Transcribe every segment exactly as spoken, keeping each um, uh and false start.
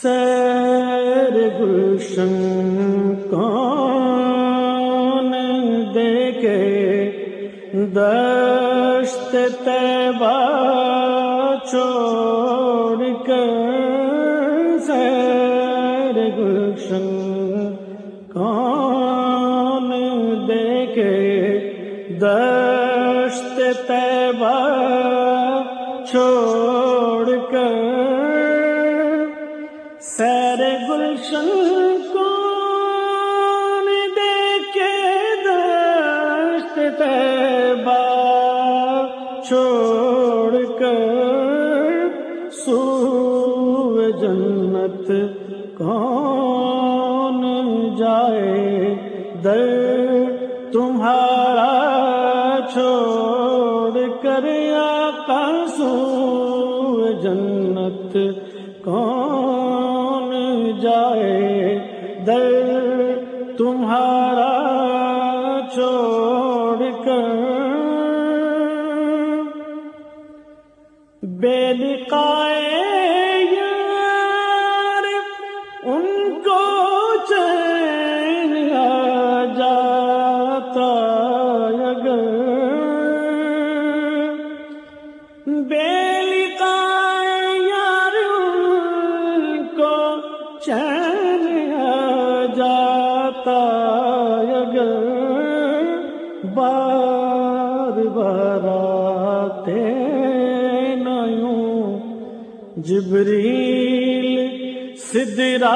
سیر گلشن کون دیکھے دشت طیبہ چھوڑ کر، سیر گلشن کون دیکھے دشت طیبہ چھوڑ کر، سیر گلشن کون دیکھے دشت طیبہ چھوڑ کر، سوئے جنت کون جائے در تمہارا چھوڑ کر، آقا سوئے جنت کون جائے در تمہارا چھوڑ کر، بے لقائے یار ان کو چین آ جاتا اگر، بے لقائے یار ان کو چین آ جاتا اگر، بار بار آتے نہ یوں جبریل سدرا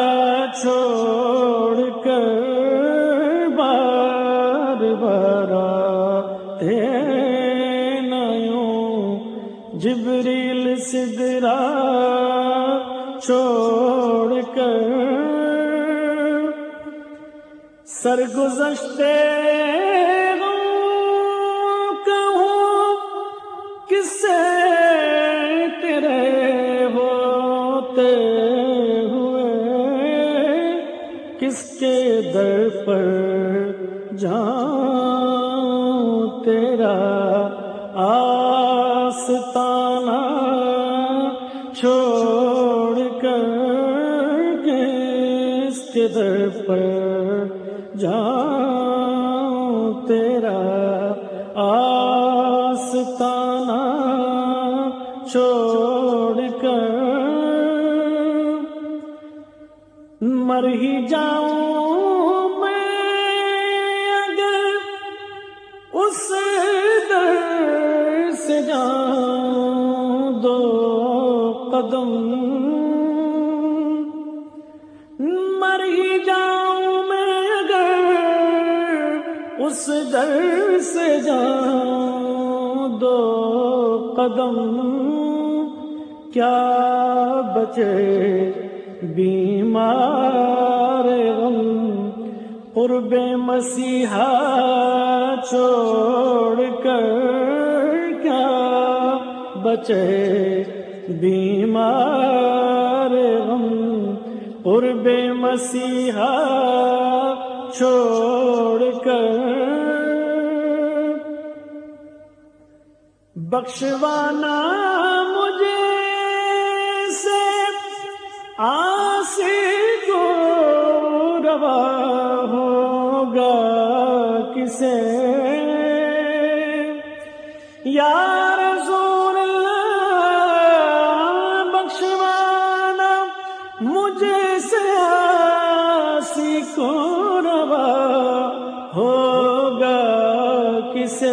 چھوڑ کر، بار بار آتے نہ یوں جبریل سدرا چھوڑ کر، سرگزشتے کہوں کس سے تیرے ہوتے ہوئے، کس کے در پر جاؤں تیرا آستانہ چھوڑ کر، کس کے در پر جاؤں تیرا آستانہ چھوڑ کر، مر ہی جاؤں میں اگر اس در سے جاؤں دو قدم، مر ہی جاؤں میں اگر اس در سے جاؤں دو قدم، کیا بچے بیمار غم قرب مسیحا چھوڑ کر، کیا بچے بیمار غم قرب مسیحا چھوڑ کر، بخشوانا مجھے سے عاصی کو روا ہوگا کسے، یا رسول اللہ بخشوانا مجھے سے عاصی کو روا ہوگا کسے،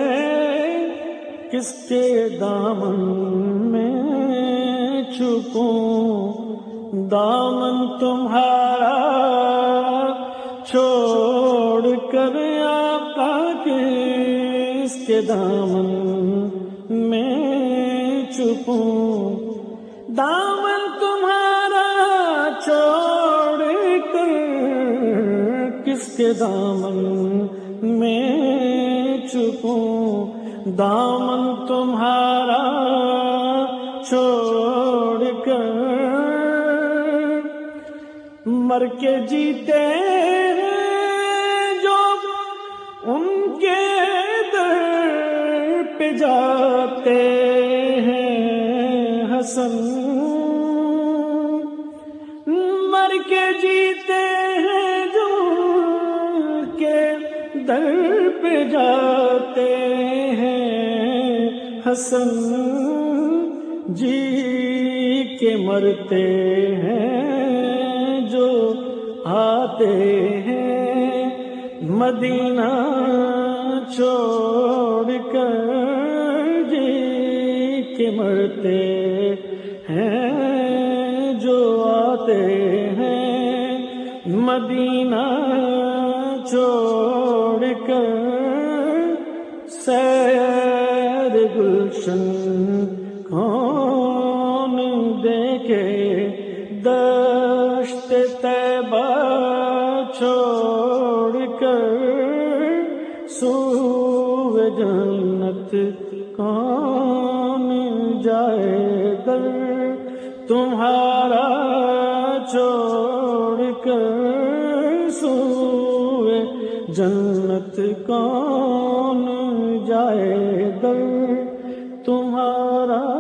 کس کے دامن میں چھپوں دامن تمہارا چھوڑ کر، آقا کس کے دامن میں چھپوں دامن تمہارا چھوڑ کر، کس کے دامن میں چھپوں دامن تمہارا چھوڑ کر، مر کے جیتے ہیں جو ان کے در پہ جاتے ہیں حسن، در پہ جاتے ہیں حسن جی کے مرتے ہیں جو آتے ہیں مدینہ چھوڑ کر جی کے مرتے ہیں جو آتے ہیں مدینہ چھوڑ کر سیر گلشن کون دیکھے دشت طیبہ چھوڑ کر سوئے جنت کون جائے در تمہارا چھوڑ کر سوئے جنت کون جائے در تمہارا